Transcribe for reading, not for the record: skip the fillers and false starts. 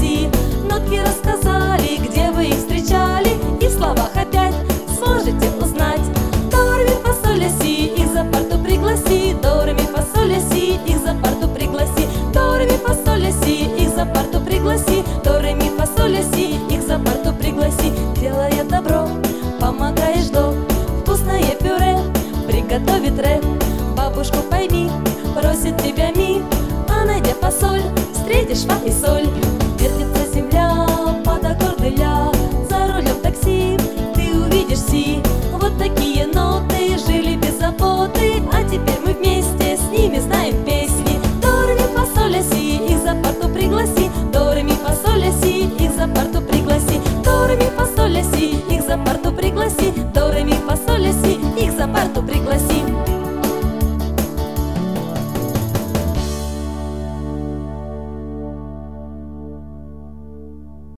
си. Нотки рассказали, где вы их встречали, и в словах опять сможете узнать. До, ре, ми, фа, соль, ля, си, их за парту пригласи. До, ре, ми, фа, соль, ля, си, их за парту пригласи. До, ре, ми, фа, соль, ля, си, их за парту пригласи. До, ре, ми, фа, соль, ля, си, их за парту пригласи. Делая добро, помогаешь до, вкусное пюре приготовит ре. Бабушку пойми, просит тебя ми, а найдя фасоль, встретишь фа и соль.